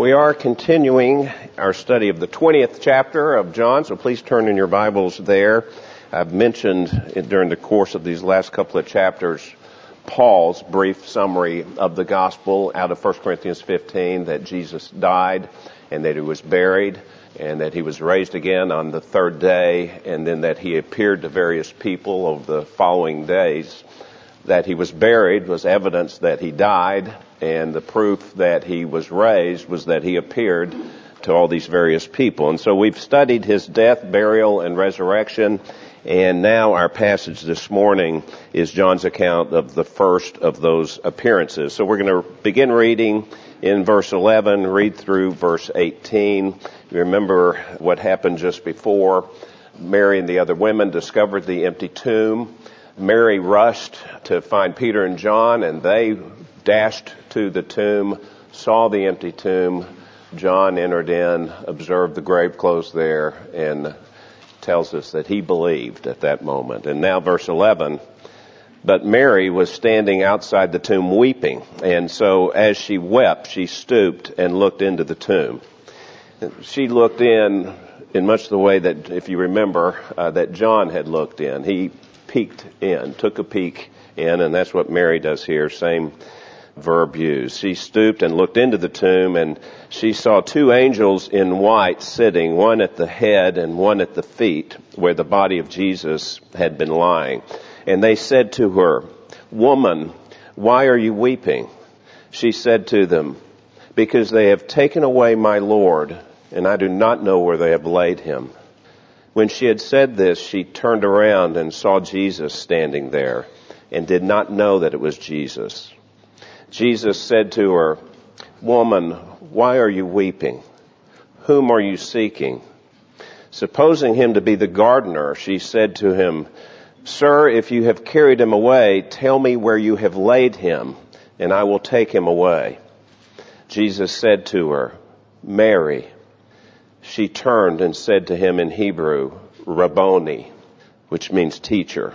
We are continuing our study of the 20th chapter of John, so please turn in your Bibles there. I've mentioned during the course of these last couple of chapters Paul's brief summary of the gospel out of 1 Corinthians 15, that Jesus died and that he was buried and that he was raised again on the third day, and then that he appeared to various people over the following days. That he was buried was evidence that he died, and the proof that he was raised was that he appeared to all these various people. And so we've studied his death, burial, and resurrection, and now our passage this morning is John's account of the first of those appearances. So we're going to begin reading in verse 11, read through verse 18. You remember what happened just before. Mary and the other women discovered the empty tomb. Mary rushed to find Peter and John, and they dashed to the tomb, saw the empty tomb. John entered in, observed the grave clothes there, and tells us that he believed at that moment. And now verse 11, but Mary was standing outside the tomb weeping, and so as she wept, she stooped and looked into the tomb. She looked in much the way that, if you remember, that John had looked in. He peeked in, took a peek in, and that's what Mary does here, same verb used. She stooped and looked into the tomb, and she saw two angels in white sitting, one at the head and one at the feet, where the body of Jesus had been lying. And they said to her, "Woman, why are you weeping?" She said to them, "Because they have taken away my Lord, and I do not know where they have laid him." When she had said this, she turned around and saw Jesus standing there, and did not know that it was Jesus. Jesus said to her, "Woman, why are you weeping? Whom are you seeking?" Supposing him to be the gardener, she said to him, "Sir, if you have carried him away, tell me where you have laid him, and I will take him away." Jesus said to her, "Mary." She turned and said to him in Hebrew, "Rabboni," which means teacher.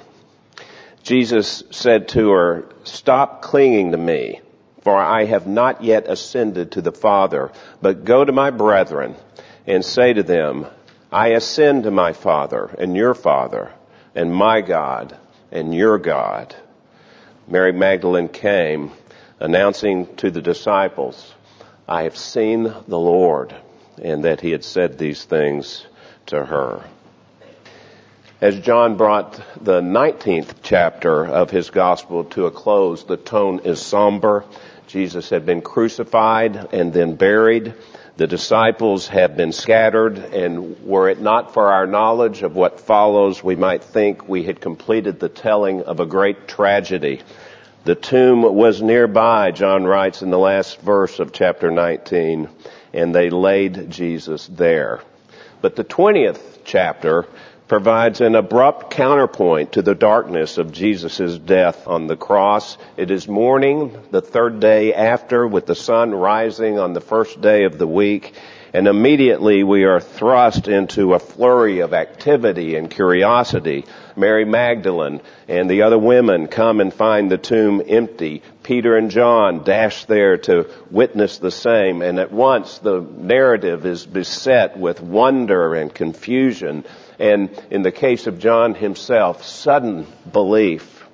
Jesus said to her, "Stop clinging to me, for I have not yet ascended to the Father, but go to my brethren and say to them, I ascend to my Father and your Father, and my God and your God." Mary Magdalene came, announcing to the disciples, "I have seen the Lord," and that he had said these things to her. As John brought the 19th chapter of his gospel to a close, the tone is somber. Jesus had been crucified and then buried. The disciples have been scattered, and were it not for our knowledge of what follows, we might think we had completed the telling of a great tragedy. The tomb was nearby, John writes in the last verse of chapter 19, and they laid Jesus there. But the 20th chapter provides an abrupt counterpoint to the darkness of Jesus' death on the cross. It is morning, the third day after, with the sun rising on the first day of the week, and immediately we are thrust into a flurry of activity and curiosity. Mary Magdalene and the other women come and find the tomb empty. Peter and John dash there to witness the same, and at once the narrative is beset with wonder and confusion. And in the case of John himself, sudden belief.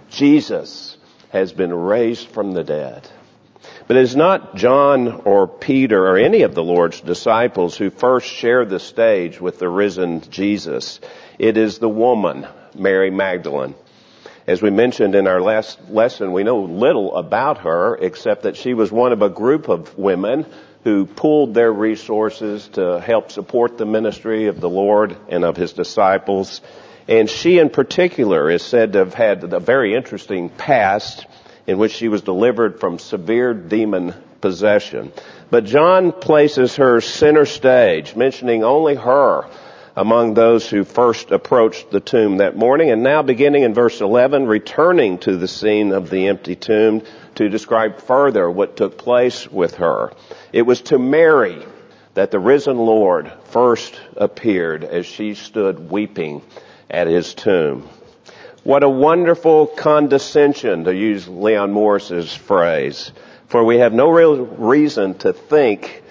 Jesus has been raised from the dead. But it is not John or Peter or any of the Lord's disciples who first share the stage with the risen Jesus. It is the woman, Mary Magdalene. As we mentioned in our last lesson, we know little about her except that she was one of a group of women who pooled their resources to help support the ministry of the Lord and of his disciples. And she in particular is said to have had a very interesting past in which she was delivered from severe demon possession. But John places her center stage, mentioning only her among those who first approached the tomb that morning. And now beginning in verse 11, returning to the scene of the empty tomb to describe further what took place with her. It was to Mary that the risen Lord first appeared as she stood weeping at his tomb. What a wonderful condescension, to use Leon Morris's phrase. For we have no real reason to think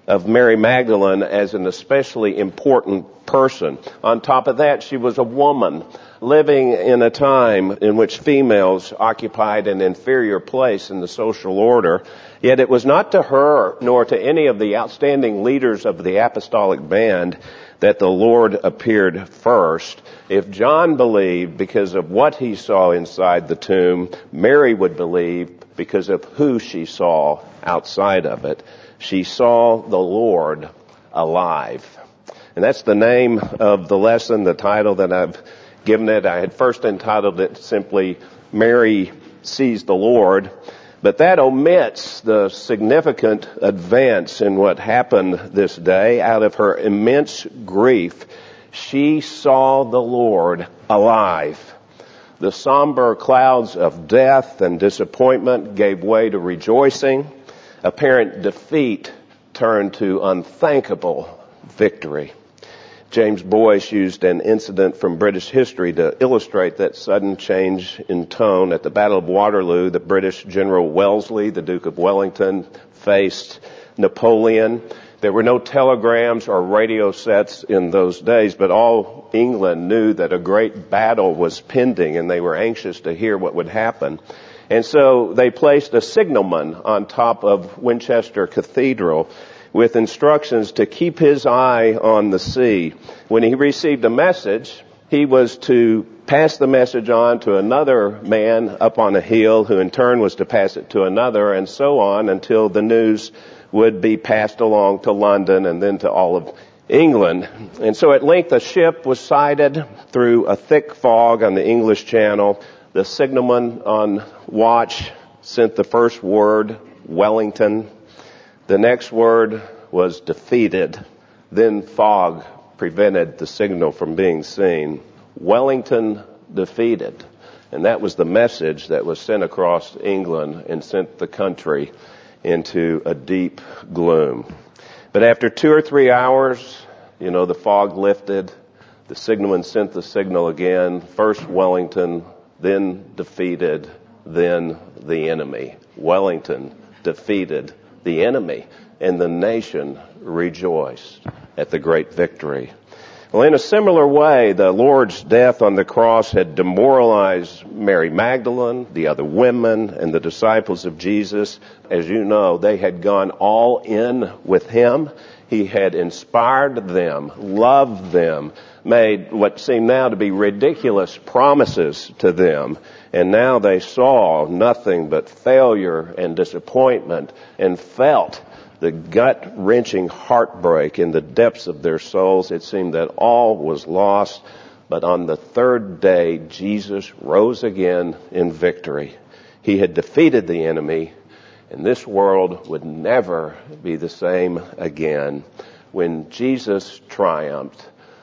of Mary Magdalene as an especially important person. On top of that, she was a woman living in a time in which females occupied an inferior place in the social order. Yet it was not to her, nor to any of the outstanding leaders of the apostolic band, that the Lord appeared first. If John believed because of what he saw inside the tomb, Mary would believe because of who she saw outside of it. She saw the Lord alive. And that's the name of the lesson, the title that I've given it. I had first entitled it simply, Mary Sees the Lord. But that omits the significant advance in what happened this day. Out of her immense grief, she saw the Lord alive. The somber clouds of death and disappointment gave way to rejoicing. Apparent defeat turned to unthinkable victory. James Boyce used an incident from British history to illustrate that sudden change in tone. At the Battle of Waterloo, the British General Wellesley, the Duke of Wellington, faced Napoleon. There were no telegrams or radio sets in those days, but all England knew that a great battle was pending, and they were anxious to hear what would happen. And so they placed a signalman on top of Winchester Cathedral with instructions to keep his eye on the sea. When he received a message, he was to pass the message on to another man up on a hill, who in turn was to pass it to another, and so on until the news would be passed along to London and then to all of England. And so at length a ship was sighted through a thick fog on the English Channel. The signalman on watch sent the first word, Wellington. The next word was defeated. Then fog prevented the signal from being seen. Wellington defeated. And that was the message that was sent across England and sent the country into a deep gloom. But after 2 or 3 hours, the fog lifted. The signalman sent the signal again. First Wellington, then defeated, then the enemy. Wellington defeated the enemy, and the nation rejoiced at the great victory. Well, in a similar way, the Lord's death on the cross had demoralized Mary Magdalene, the other women, and the disciples of Jesus. As you know, they had gone all in with him. He had inspired them, loved them, made what seemed now to be ridiculous promises to them. And now they saw nothing but failure and disappointment and felt the gut-wrenching heartbreak in the depths of their souls. It seemed that all was lost. But on the third day, Jesus rose again in victory. He had defeated the enemy, and this world would never be the same again. When Jesus triumphed,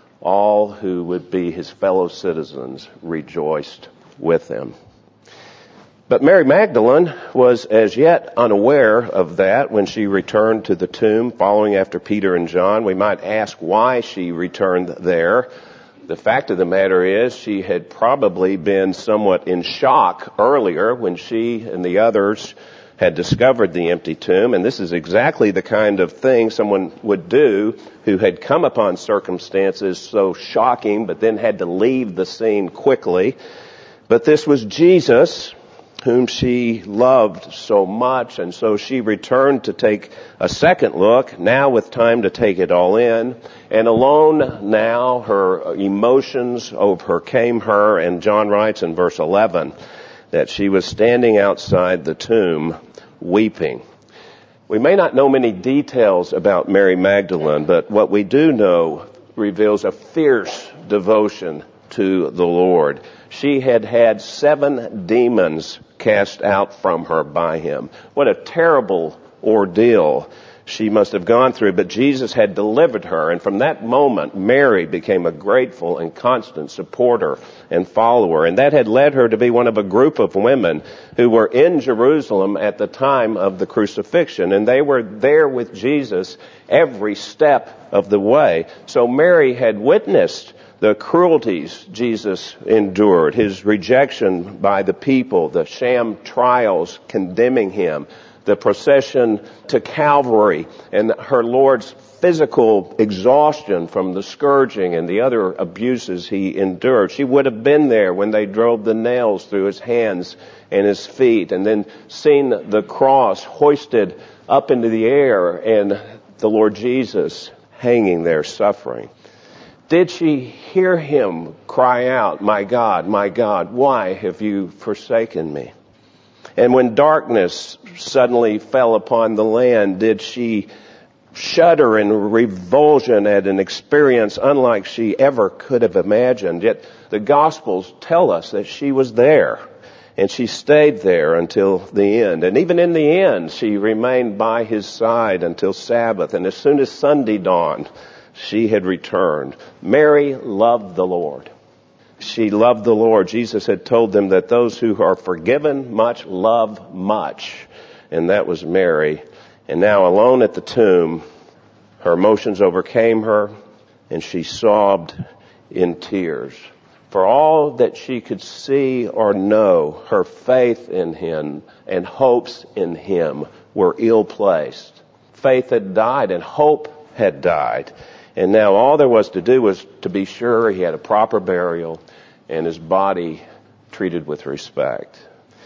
all who would be his fellow citizens rejoiced with him. But Mary Magdalene was as yet unaware of that when she returned to the tomb following after Peter and John. We might ask why she returned there. The fact of the matter is she had probably been somewhat in shock earlier when she and the others had discovered the empty tomb. And this is exactly the kind of thing someone would do who had come upon circumstances so shocking but then had to leave the scene quickly. But this was Jesus, whom she loved so much, and so she returned to take a second look, now with time to take it all in. And alone now, her emotions overcame her, and John writes in verse 11 that she was standing outside the tomb weeping. We may not know many details about Mary Magdalene, but what we do know reveals a fierce devotion to the Lord. She had had 7 demons cast out from her by him. What a terrible ordeal she must have gone through, but Jesus had delivered her, and from that moment, Mary became a grateful and constant supporter and follower, and that had led her to be one of a group of women who were in Jerusalem at the time of the crucifixion, and they were there with Jesus every step of the way. So Mary had witnessed the cruelties Jesus endured, his rejection by the people, the sham trials condemning him, the procession to Calvary, and her Lord's physical exhaustion from the scourging and the other abuses he endured. She would have been there when they drove the nails through his hands and his feet, and then seen the cross hoisted up into the air and the Lord Jesus hanging there suffering. Did she hear him cry out, my God, why have you forsaken me? And when darkness suddenly fell upon the land, did she shudder in revulsion at an experience unlike she ever could have imagined? Yet the Gospels tell us that she was there, and she stayed there until the end. And even in the end, she remained by his side until Sabbath. And as soon as Sunday dawned, she had returned. Mary loved the Lord. She loved the Lord. Jesus had told them that those who are forgiven much love much. And that was Mary. And now alone at the tomb, her emotions overcame her, and she sobbed in tears. For all that she could see or know, her faith in him and hopes in him were ill-placed. Faith had died and hope had died. And now all there was to do was to be sure he had a proper burial and his body treated with respect.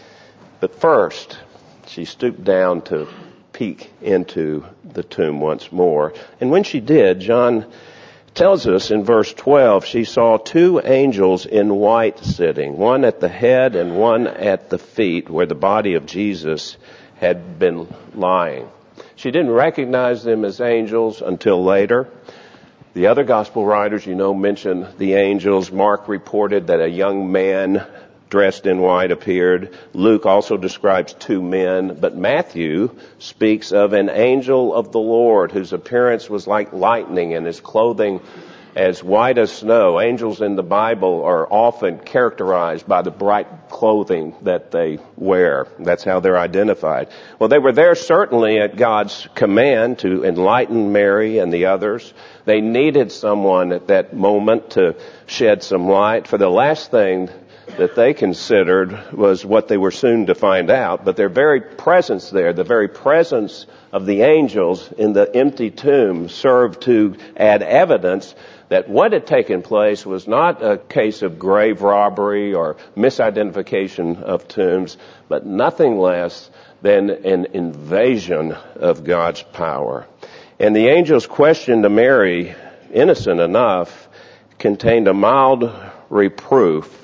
But first, she stooped down to peek into the tomb once more. And when she did, John tells us in verse 12, she saw two angels in white sitting, one at the head and one at the feet where the body of Jesus had been lying. She didn't recognize them as angels until later. The other gospel writers, mention the angels. Mark reported that a young man dressed in white appeared. Luke also describes two men, but Matthew speaks of an angel of the Lord whose appearance was like lightning and his clothing as white as snow. Angels in the Bible are often characterized by the bright clothing that they wear. That's how they're identified. Well, they were there certainly at God's command to enlighten Mary and the others. They needed someone at that moment to shed some light. For the last thing that they considered was what they were soon to find out. But their very presence there, the very presence of the angels in the empty tomb, served to add evidence that what had taken place was not a case of grave robbery or misidentification of tombs, but nothing less than an invasion of God's power. And the angel's question to Mary, innocent enough, contained a mild reproof.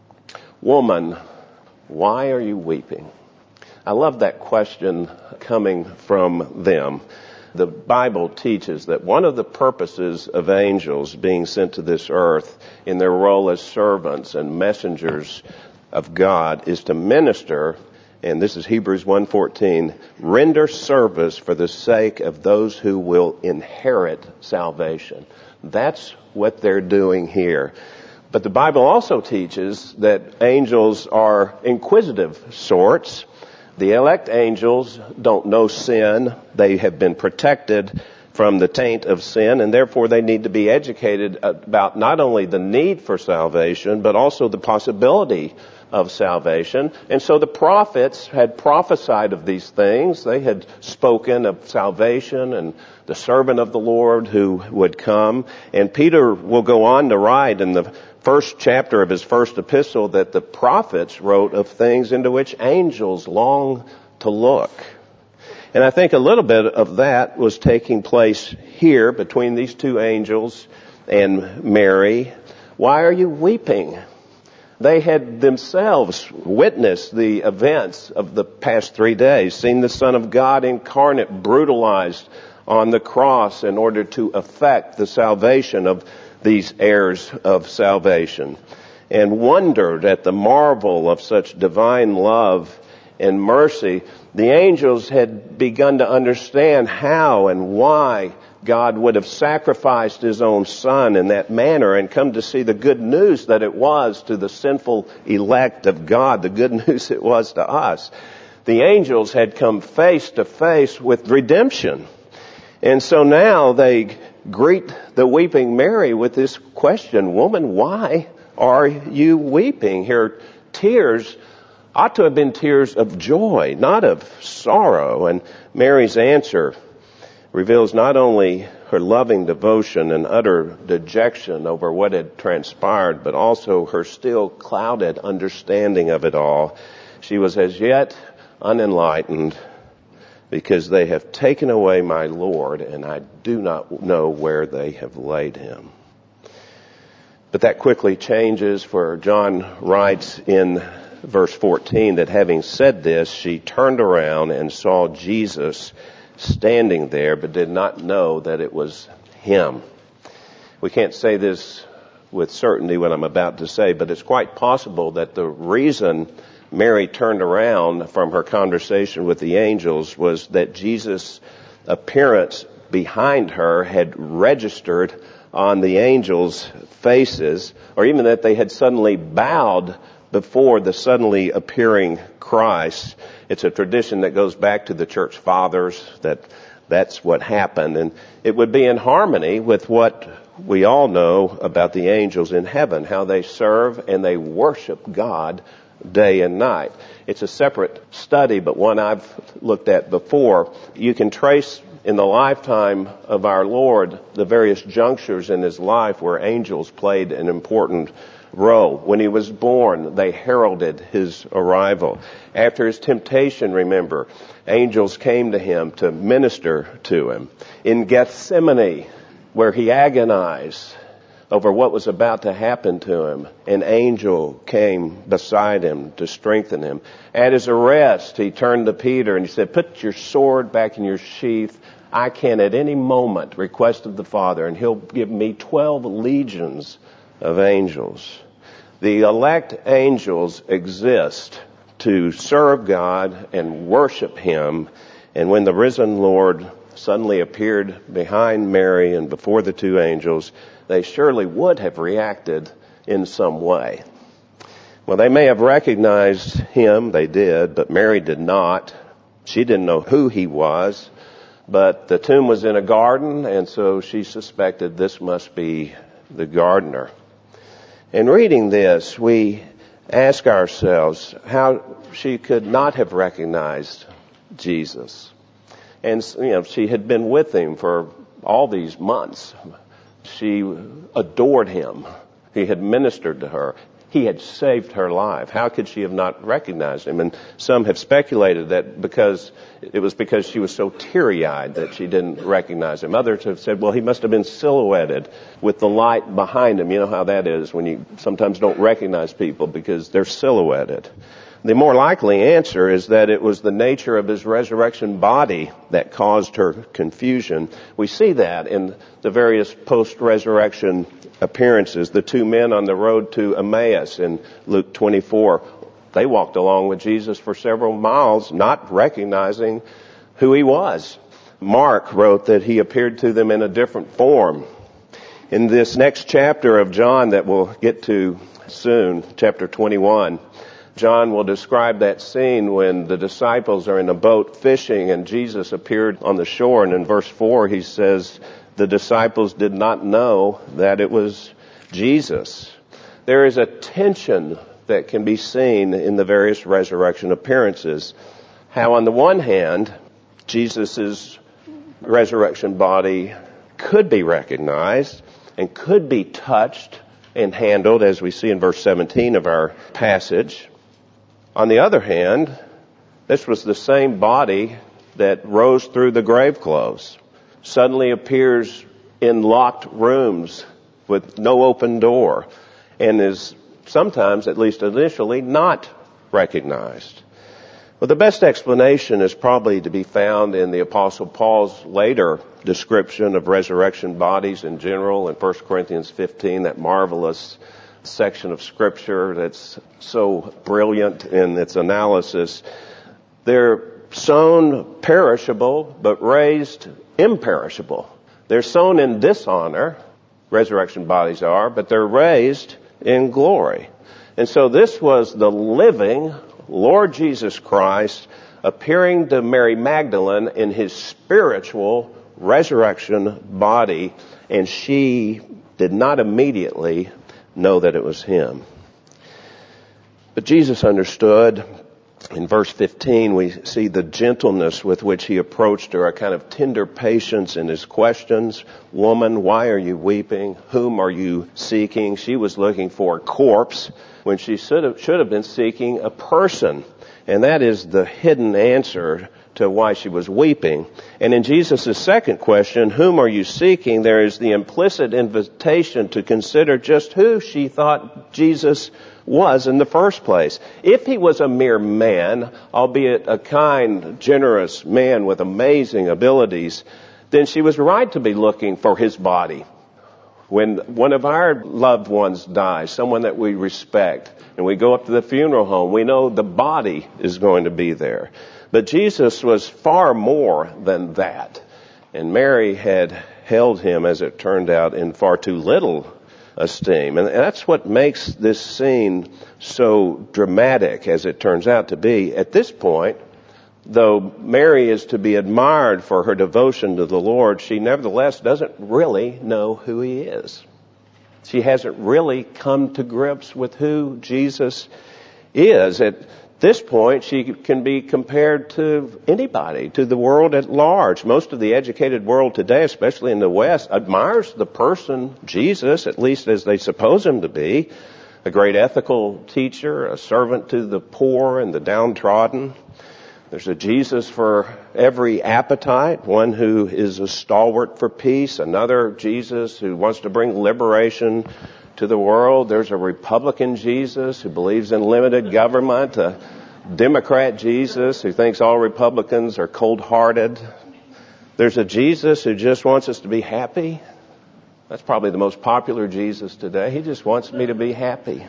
Woman, why are you weeping? I love that question coming from them. The Bible teaches that one of the purposes of angels being sent to this earth in their role as servants and messengers of God is to minister, and this is Hebrews 1:14, render service for the sake of those who will inherit salvation. That's what they're doing here. But the Bible also teaches that angels are inquisitive sorts. The elect angels don't know sin. They have been protected from the taint of sin, and therefore they need to be educated about not only the need for salvation, but also the possibility of salvation. And so the prophets had prophesied of these things. They had spoken of salvation and the servant of the Lord who would come. And Peter will go on to write in the first chapter of his first epistle that the prophets wrote of things into which angels long to look. And I think a little bit of that was taking place here between these two angels and Mary. Why are you weeping? They had themselves witnessed the events of the past 3 days, seen the Son of God incarnate, brutalized on the cross in order to effect the salvation of these heirs of salvation, and wondered at the marvel of such divine love and mercy. The angels had begun to understand how and why God would have sacrificed his own Son in that manner, and come to see the good news that it was to the sinful elect of God, the good news it was to us. The angels had come face to face with redemption. And so now they greet the weeping Mary with this question, woman, why are you weeping? Her tears ought to have been tears of joy, not of sorrow. And Mary's answer reveals not only her loving devotion and utter dejection over what had transpired, but also her still clouded understanding of it all. She was as yet unenlightened, because they have taken away my Lord, and I do not know where they have laid him. But that quickly changes, for John writes in verse 14 that having said this, she turned around and saw Jesus standing there, but did not know that it was him. We can't say this with certainty what I'm about to say, but it's quite possible that the reason Mary turned around from her conversation with the angels was that Jesus' appearance behind her had registered on the angels' faces, or even that they had suddenly bowed before the suddenly appearing Christ. It's a tradition that goes back to the church fathers, that's what happened. And it would be in harmony with what we all know about the angels in heaven, how they serve and they worship God day and night. It's a separate study, but one I've looked at before. You can trace in the lifetime of our Lord the various junctures in his life where angels played an important role. When he was born, they heralded his arrival. After his temptation, remember, angels came to him to minister to him. In Gethsemane, where he agonized over what was about to happen to him, an angel came beside him to strengthen him. At his arrest, he turned to Peter and he said, "Put your sword back in your sheath. I can at any moment request of the Father, and he'll give me 12 legions of angels." The elect angels exist to serve God and worship him. And when the risen Lord suddenly appeared behind Mary and before the two angels, they surely would have reacted in some way. Well, they may have recognized him, they did, but Mary did not. She didn't know who he was, but the tomb was in a garden, and so she suspected this must be the gardener. In reading this, we ask ourselves how she could not have recognized Jesus. And, she had been with him for all these months. She adored him. He had ministered to her. He had saved her life. How could she have not recognized him? And some have speculated that because she was so teary-eyed that she didn't recognize him. Others have said, well, he must have been silhouetted with the light behind him. You know how that is when you sometimes don't recognize people because they're silhouetted. The more likely answer is that it was the nature of his resurrection body that caused her confusion. We see that in the various post-resurrection appearances. The two men on the road to Emmaus in Luke 24, they walked along with Jesus for several miles, not recognizing who he was. Mark wrote that he appeared to them in a different form. In this next chapter of John that we'll get to soon, chapter 21, John will describe that scene when the disciples are in a boat fishing and Jesus appeared on the shore. And in verse 4 he says, the disciples did not know that it was Jesus. There is a tension that can be seen in the various resurrection appearances. How on the one hand, Jesus' resurrection body could be recognized and could be touched and handled, as we see in verse 17 of our passage. On the other hand, this was the same body that rose through the grave clothes, suddenly appears in locked rooms with no open door, and is sometimes, at least initially, not recognized. Well, the best explanation is probably to be found in the Apostle Paul's later description of resurrection bodies in general in 1 Corinthians 15, that marvelous section of Scripture that's so brilliant in its analysis. They're sown perishable, but raised imperishable. They're sown in dishonor, resurrection bodies are, but they're raised in glory. And so this was the living Lord Jesus Christ appearing to Mary Magdalene in his spiritual resurrection body, and she did not immediately know that it was him. But Jesus understood. In verse 15, we see the gentleness with which he approached her, a kind of tender patience in his questions. Woman, why are you weeping? Whom are you seeking? She was looking for a corpse when she should have been seeking a person. And that is the hidden answer to why she was weeping. And in Jesus' second question, whom are you seeking? There is the implicit invitation to consider just who she thought Jesus was in the first place. If he was a mere man, albeit a kind, generous man with amazing abilities, then she was right to be looking for his body. When one of our loved ones dies, someone that we respect, and we go up to the funeral home, we know the body is going to be there. But Jesus was far more than that. And Mary had held him, as it turned out, in far too little esteem. And that's what makes this scene so dramatic, as it turns out to be. At this point, though Mary is to be admired for her devotion to the Lord, she nevertheless doesn't really know who he is. She hasn't really come to grips with who Jesus is. At this point, she can be compared to anybody, to the world at large. Most of the educated world today, especially in the West, admires the person Jesus, at least as they suppose him to be, a great ethical teacher, a servant to the poor and the downtrodden. There's a Jesus for every appetite, one who is a stalwart for peace, another Jesus who wants to bring liberation to the world. There's a Republican Jesus who believes in limited government, a Democrat Jesus who thinks all Republicans are cold-hearted. There's a Jesus who just wants us to be happy. That's probably the most popular Jesus today. He just wants me to be happy.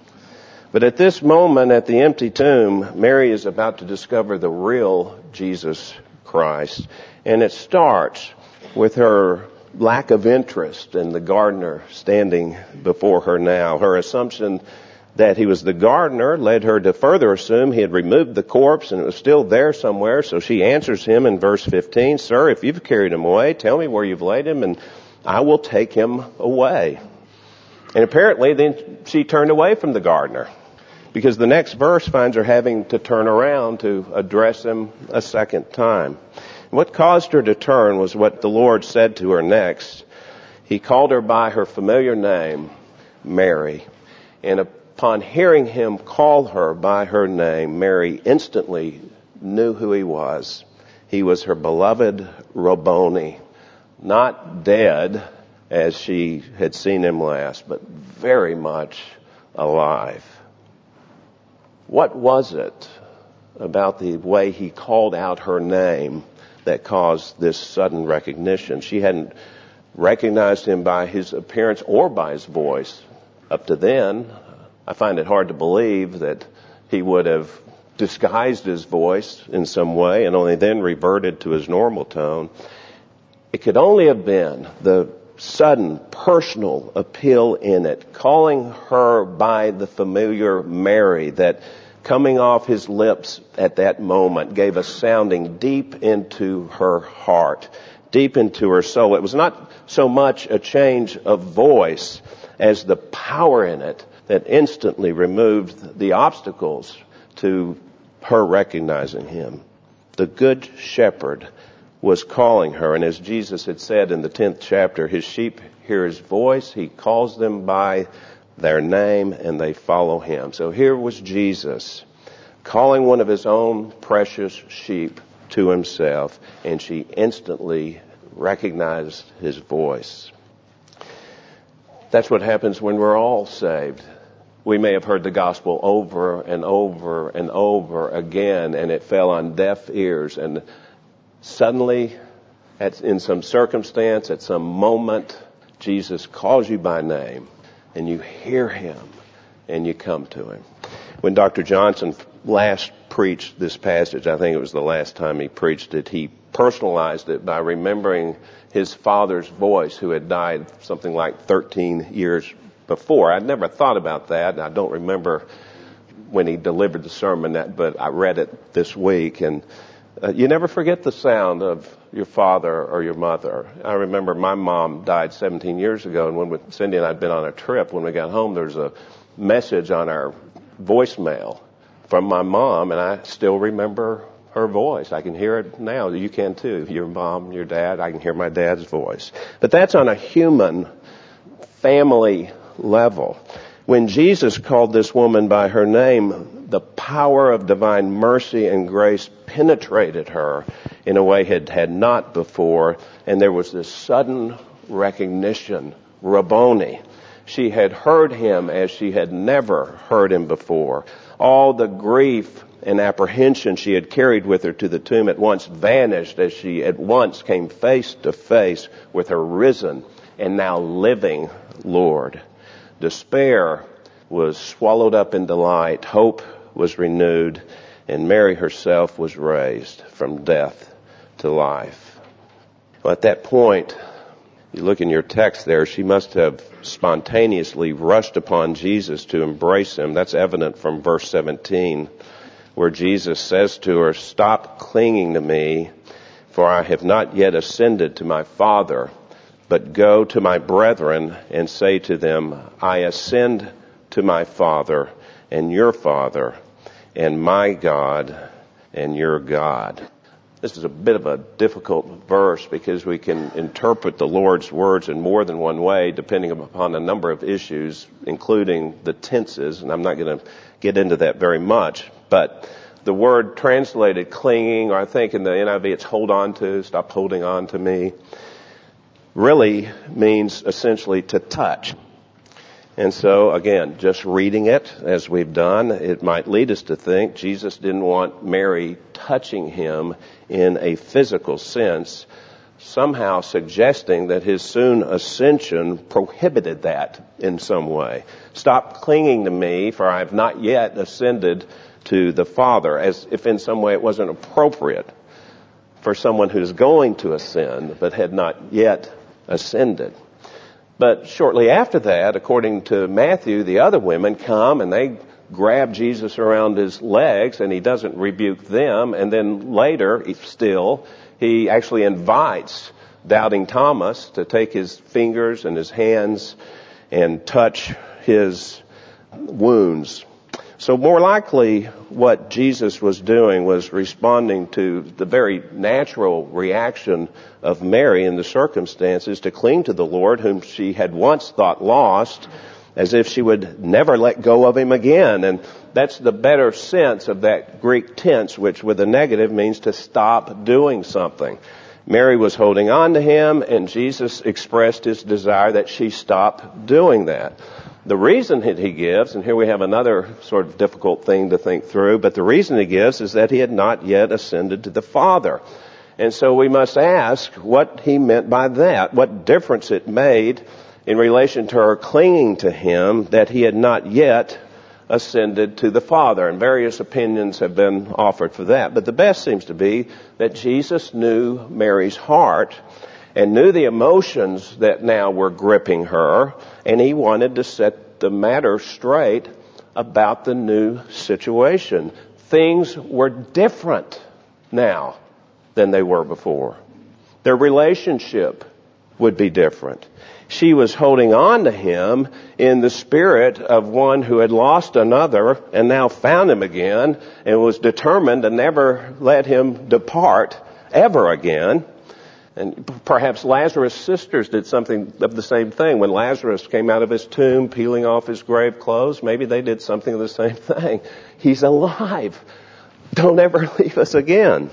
But at this moment, at the empty tomb, Mary is about to discover the real Jesus Christ. And it starts with her lack of interest in the gardener standing before her now. Her assumption that he was the gardener led her to further assume he had removed the corpse and it was still there somewhere. So she answers him in verse 15, Sir, if you've carried him away, tell me where you've laid him and I will take him away. And apparently then she turned away from the gardener, because the next verse finds her having to turn around to address him a second time. What caused her to turn was what the Lord said to her next. He called her by her familiar name, Mary. And upon hearing him call her by her name, Mary instantly knew who he was. He was her beloved Rabboni, not dead as she had seen him last, but very much alive. What was it about the way he called out her name that caused this sudden recognition? She hadn't recognized him by his appearance or by his voice up to then. I find it hard to believe that he would have disguised his voice in some way and only then reverted to his normal tone. It could only have been the sudden personal appeal in it, calling her by the familiar Mary, that coming off his lips at that moment gave a sounding deep into her heart, deep into her soul. It was not so much a change of voice as the power in it that instantly removed the obstacles to her recognizing him. The Good Shepherd was calling her, and as Jesus had said in the 10th chapter, his sheep hear his voice, he calls them by their name, and they follow him. So here was Jesus calling one of his own precious sheep to himself, and she instantly recognized his voice. That's what happens when we're all saved. We may have heard the gospel over and over and over again, and it fell on deaf ears, and suddenly, in some circumstance, at some moment, Jesus calls you by name, and you hear him, and you come to him. When Dr. Johnson last preached this passage, I think it was the last time he preached it, he personalized it by remembering his father's voice, who had died something like 13 years before. I'd never thought about that, and I don't remember when he delivered the sermon, but I read it this week, and you never forget the sound of your father or your mother. I remember my mom died 17 years ago, and when Cindy and I had been on a trip, when we got home, there was a message on our voicemail from my mom, and I still remember her voice. I can hear it now. You can too. Your mom, your dad, I can hear my dad's voice. But that's on a human, family level. When Jesus called this woman by her name, the power of divine mercy and grace penetrated her in a way it had not before, and there was this sudden recognition, Rabboni. She had heard him as she had never heard him before. All the grief and apprehension she had carried with her to the tomb at once vanished as she at once came face to face with her risen and now living Lord. Despair was swallowed up in delight. Hope was renewed, and Mary herself was raised from death to life. Well, at that point, you look in your text there, she must have spontaneously rushed upon Jesus to embrace him. That's evident from verse 17, where Jesus says to her, "Stop clinging to me, for I have not yet ascended to my Father, but go to my brethren and say to them, I ascend to my Father and your Father, and my God and your God." This is a bit of a difficult verse because we can interpret the Lord's words in more than one way depending upon a number of issues, including the tenses, and I'm not going to get into that very much. But the word translated clinging, or I think in the NIV it's hold on to, stop holding on to me, really means essentially to touch. And so, again, just reading it as we've done, it might lead us to think Jesus didn't want Mary touching him in a physical sense, somehow suggesting that his soon ascension prohibited that in some way. Stop clinging to me, for I have not yet ascended to the Father, as if in some way it wasn't appropriate for someone who's going to ascend but had not yet ascended. But shortly after that, according to Matthew, the other women come and they grab Jesus around his legs, and he doesn't rebuke them. And then later, still, he actually invites doubting Thomas to take his fingers and his hands and touch his wounds. So more likely what Jesus was doing was responding to the very natural reaction of Mary in the circumstances to cling to the Lord whom she had once thought lost, as if she would never let go of him again. And that's the better sense of that Greek tense, which with a negative means to stop doing something. Mary was holding on to him, and Jesus expressed his desire that she stop doing that. The reason that he gives, and here we have another sort of difficult thing to think through, but the reason he gives is that he had not yet ascended to the Father. And so we must ask what he meant by that, what difference it made in relation to her clinging to him that he had not yet ascended to the Father. And various opinions have been offered for that. But the best seems to be that Jesus knew Mary's heart and knew the emotions that now were gripping her, and he wanted to set the matter straight about the new situation. Things were different now than they were before. Their relationship would be different. She was holding on to him in the spirit of one who had lost another and now found him again and was determined to never let him depart ever again. And perhaps Lazarus' sisters did something of the same thing. When Lazarus came out of his tomb, peeling off his grave clothes, maybe they did something of the same thing. He's alive. Don't ever leave us again.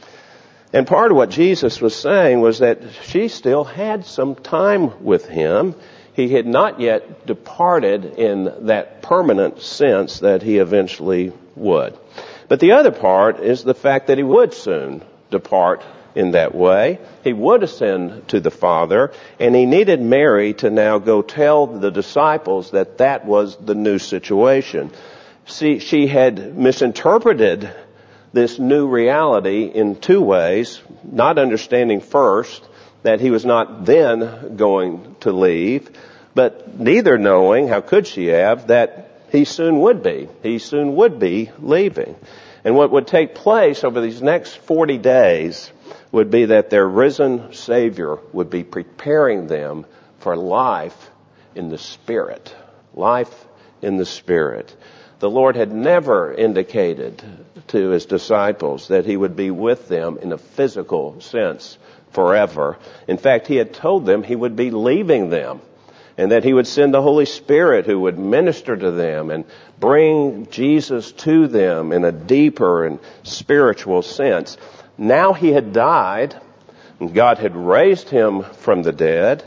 And part of what Jesus was saying was that she still had some time with him. He had not yet departed in that permanent sense that he eventually would. But the other part is the fact that he would soon depart in that way. He would ascend to the Father, and he needed Mary to now go tell the disciples that that was the new situation. See, she had misinterpreted this new reality in two ways, not understanding first that he was not then going to leave, but neither knowing, how could she have, that he soon would be. He soon would be leaving. And what would take place over these next 40 days would be that their risen Savior would be preparing them for life in the Spirit. Life in the Spirit. The Lord had never indicated to his disciples that he would be with them in a physical sense forever. In fact, he had told them he would be leaving them and that he would send the Holy Spirit who would minister to them and bring Jesus to them in a deeper and spiritual sense. Now he had died, and God had raised him from the dead,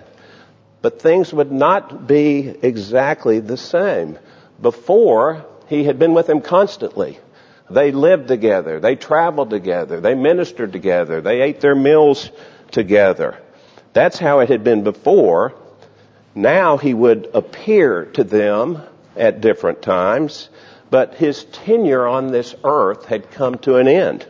but things would not be exactly the same. Before, he had been with them constantly. They lived together. They traveled together. They ministered together. They ate their meals together. That's how it had been before. Now he would appear to them at different times, but his tenure on this earth had come to an end.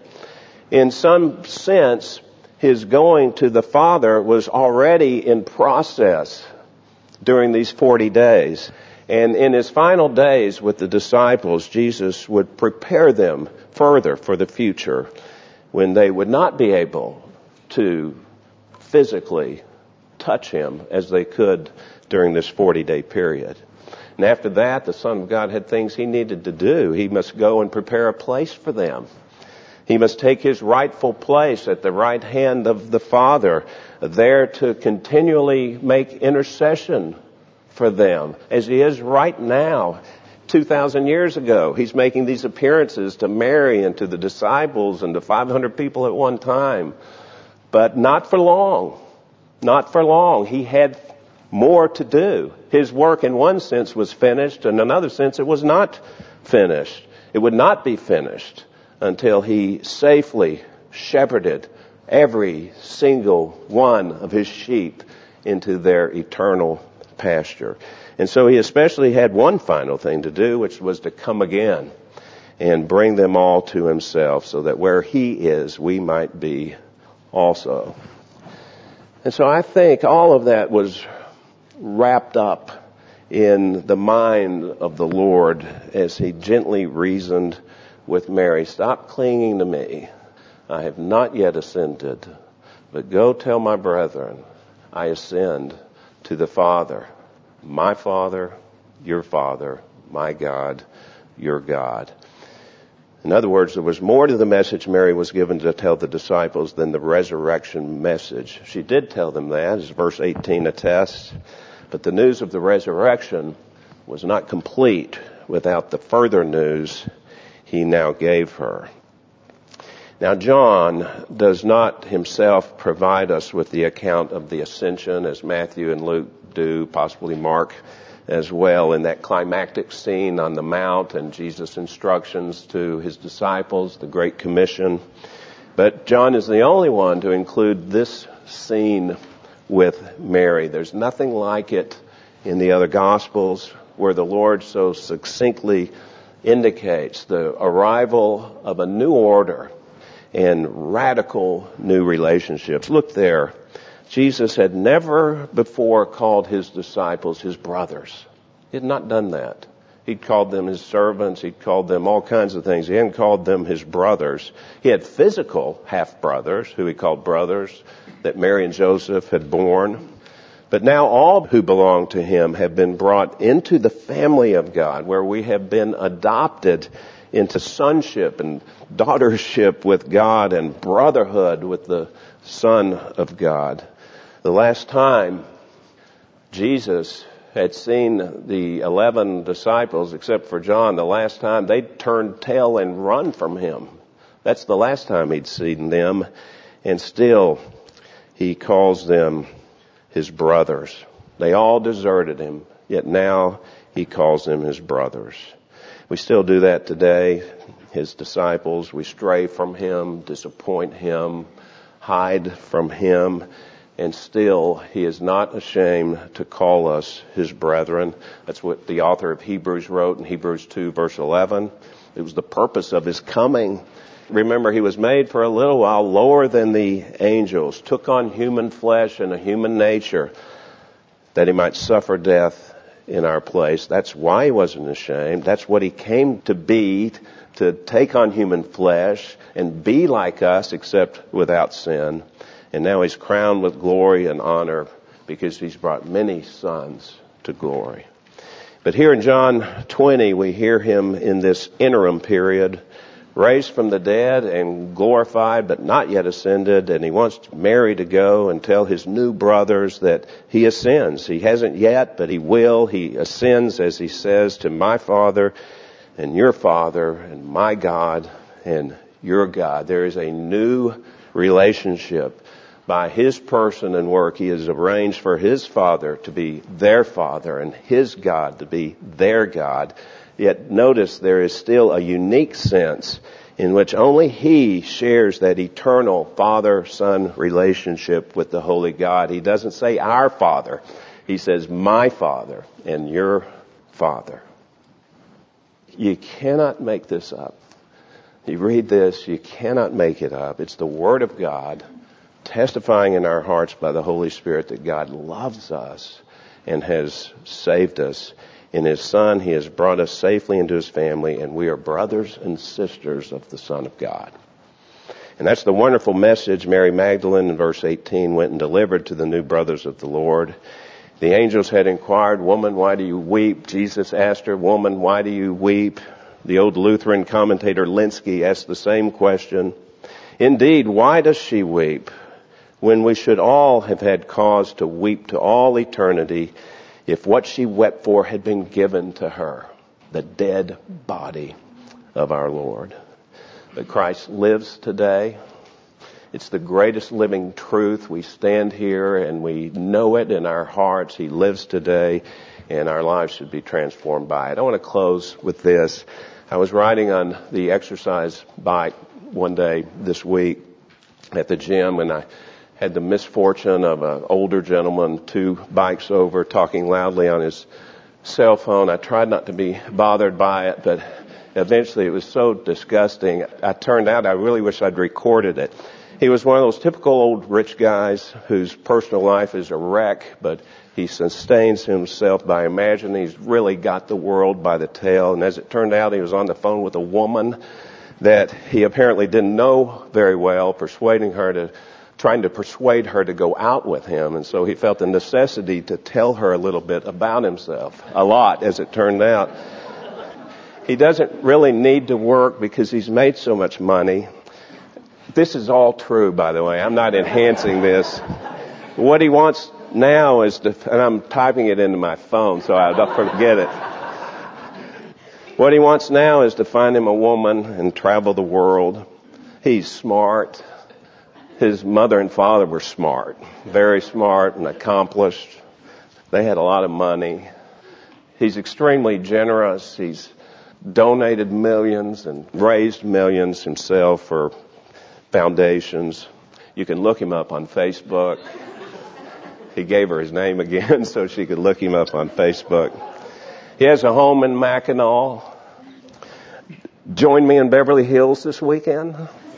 In some sense, his going to the Father was already in process during these 40 days. And in his final days with the disciples, Jesus would prepare them further for the future when they would not be able to physically touch him as they could during this 40-day period. And after that, the Son of God had things he needed to do. He must go and prepare a place for them. He must take his rightful place at the right hand of the Father, there to continually make intercession for them, as he is right now. 2,000 years ago, he's making these appearances to Mary and to the disciples and to 500 people at one time. But not for long. Not for long. He had more to do. His work in one sense was finished, and in another sense it was not finished. It would not be finished until he safely shepherded every single one of his sheep into their eternal pasture. And so he especially had one final thing to do, which was to come again and bring them all to himself, so that where he is, we might be also. And so I think all of that was wrapped up in the mind of the Lord as he gently reasoned with Mary. Stop clinging to me. I have not yet ascended, but go tell my brethren, I ascend to the Father, my Father, my God, your God. In other words, there was more to the message Mary was given to tell the disciples than the resurrection message. She did tell them that, as verse 18 attests, but the news of the resurrection was not complete without the further news he now gave her. Now, John does not himself provide us with the account of the ascension as Matthew and Luke do, possibly Mark as well, in that climactic scene on the Mount and Jesus' instructions to his disciples, the Great Commission. But John is the only one to include this scene with Mary. There's nothing like it in the other Gospels, where the Lord so succinctly indicates the arrival of a new order and radical new relationships. Look there. Jesus had never before called his disciples his brothers. He had not done that. He'd called them his servants. He'd called them all kinds of things. He hadn't called them his brothers. He had physical half-brothers, who he called brothers, that Mary and Joseph had borne. But now all who belong to him have been brought into the family of God, where we have been adopted into sonship and daughtership with God and brotherhood with the Son of God. The last time Jesus had seen the 11 disciples, except for John, the last time they turned tail and run from him. That's the last time he'd seen them. And still, he calls them his brothers. They all deserted him, yet now he calls them his brothers. We still do that today. His disciples, we stray from him, disappoint him, hide from him, and still he is not ashamed to call us his brethren. That's what the author of Hebrews wrote in Hebrews 2 verse 11. It was the purpose of his coming. Remember, he was made for a little while lower than the angels, took on human flesh and a human nature that he might suffer death in our place. That's why he wasn't ashamed. That's what he came to be, to take on human flesh and be like us, except without sin. And now he's crowned with glory and honor because he's brought many sons to glory. But here in John 20, we hear him in this interim period, raised from the dead and glorified, but not yet ascended. And he wants Mary to go and tell his new brothers that he ascends. He hasn't yet, but he will. He ascends, as he says, to my Father and your Father and my God and your God. There is a new relationship. By his person and work, he has arranged for his Father to be their Father and his God to be their God. Yet notice there is still a unique sense in which only he shares that eternal Father-Son relationship with the Holy God. He doesn't say our Father. He says my Father and your Father. You cannot make this up. You read this, you cannot make it up. It's the Word of God testifying in our hearts by the Holy Spirit that God loves us and has saved us. In His Son, He has brought us safely into His family, and we are brothers and sisters of the Son of God. And that's the wonderful message Mary Magdalene in verse 18 went and delivered to the new brothers of the Lord. The angels had inquired, "Woman, why do you weep?" Jesus asked her, "Woman, why do you weep?" The old Lutheran commentator Linsky asked the same question. Indeed, why does she weep when we should all have had cause to weep to all eternity if what she wept for had been given to her, the dead body of our Lord? But Christ lives today. It's the greatest living truth. We stand here and we know it in our hearts. He lives today, and our lives should be transformed by it. I want to close with this. I was riding on the exercise bike one day this week at the gym, and I had the misfortune of an older gentleman 2 bikes over talking loudly on his cell phone. I tried not to be bothered by it, but eventually it was so disgusting. I turned out I really wish I'd recorded it. He was one of those typical old rich guys whose personal life is a wreck, but he sustains himself by imagining he's really got the world by the tail. And as it turned out, he was on the phone with a woman that he apparently didn't know very well, trying to persuade her to go out with him. And so he felt the necessity to tell her a little bit about himself. A lot, as it turned out. He doesn't really need to work because he's made so much money. This is all true, by the way. I'm not enhancing this. What he wants now is and I'm typing it into my phone so I don't forget it. What he wants now is to find him a woman and travel the world. He's smart. His mother and father were smart, very smart and accomplished. They had a lot of money. He's extremely generous. He's donated millions and raised millions himself for foundations. You can look him up on Facebook. He gave her his name again so she could look him up on Facebook. He has a home in Mackinac. Join me in Beverly Hills this weekend.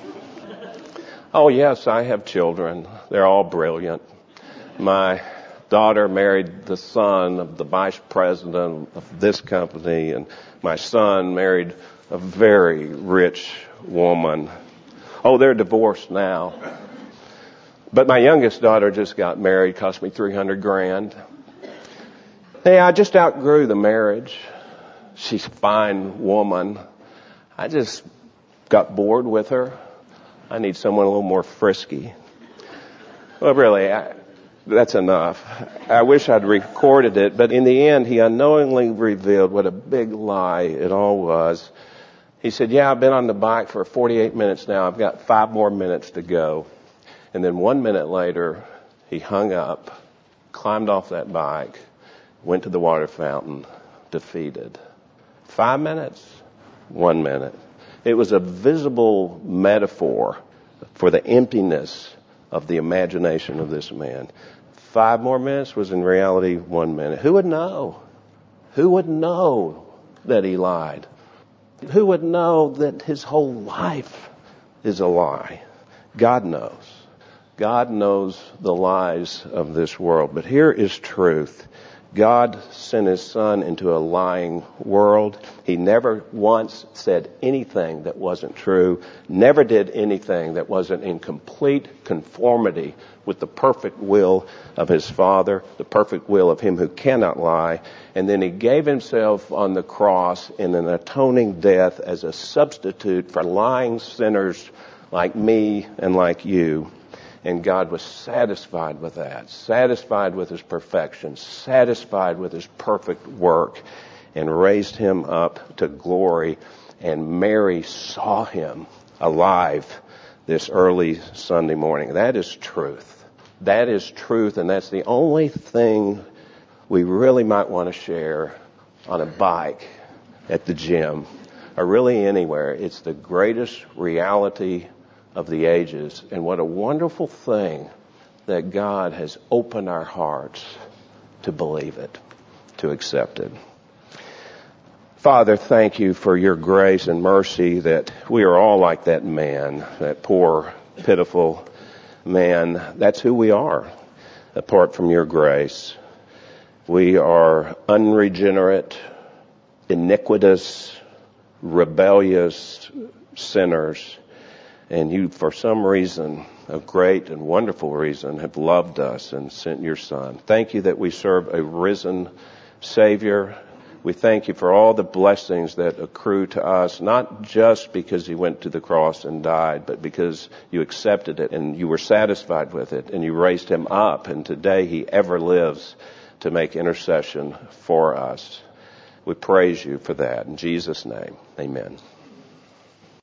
Oh yes, I have children. They're all brilliant. My daughter married the son of the vice president of this company, and my son married a very rich woman. Oh, they're divorced now. But my youngest daughter just got married, cost me $300,000. Hey, I just outgrew the marriage. She's a fine woman. I just got bored with her. I need someone a little more frisky. Well, really, that's enough. I wish I'd recorded it, but in the end, he unknowingly revealed what a big lie it all was. He said, "Yeah, I've been on the bike for 48 minutes now. I've got 5 more minutes to go." And then 1 minute later, he hung up, climbed off that bike, went to the water fountain, defeated. 5 minutes, 1 minute. It was a visible metaphor for the emptiness of the imagination of this man. 5 more minutes was in reality 1 minute. Who would know? Who would know that he lied? Who would know that his whole life is a lie? God knows. God knows the lies of this world. But here is truth. God sent His Son into a lying world. He never once said anything that wasn't true, never did anything that wasn't in complete conformity with the perfect will of His Father, the perfect will of Him who cannot lie. And then He gave Himself on the cross in an atoning death as a substitute for lying sinners like me and like you. And God was satisfied with that, satisfied with His perfection, satisfied with His perfect work, and raised Him up to glory. And Mary saw Him alive this early Sunday morning. That is truth. That is truth, and that's the only thing we really might want to share on a bike, at the gym, or really anywhere. It's the greatest reality of the ages, and what a wonderful thing that God has opened our hearts to believe it, to accept it. Father, thank You for Your grace and mercy that we are all like that man, that poor, pitiful man. That's who we are, apart from Your grace. We are unregenerate, iniquitous, rebellious sinners. And You, for some reason, a great and wonderful reason, have loved us and sent Your Son. Thank You that we serve a risen Savior. We thank You for all the blessings that accrue to us, not just because He went to the cross and died, but because You accepted it and You were satisfied with it and You raised Him up. And today He ever lives to make intercession for us. We praise You for that. In Jesus' name, amen.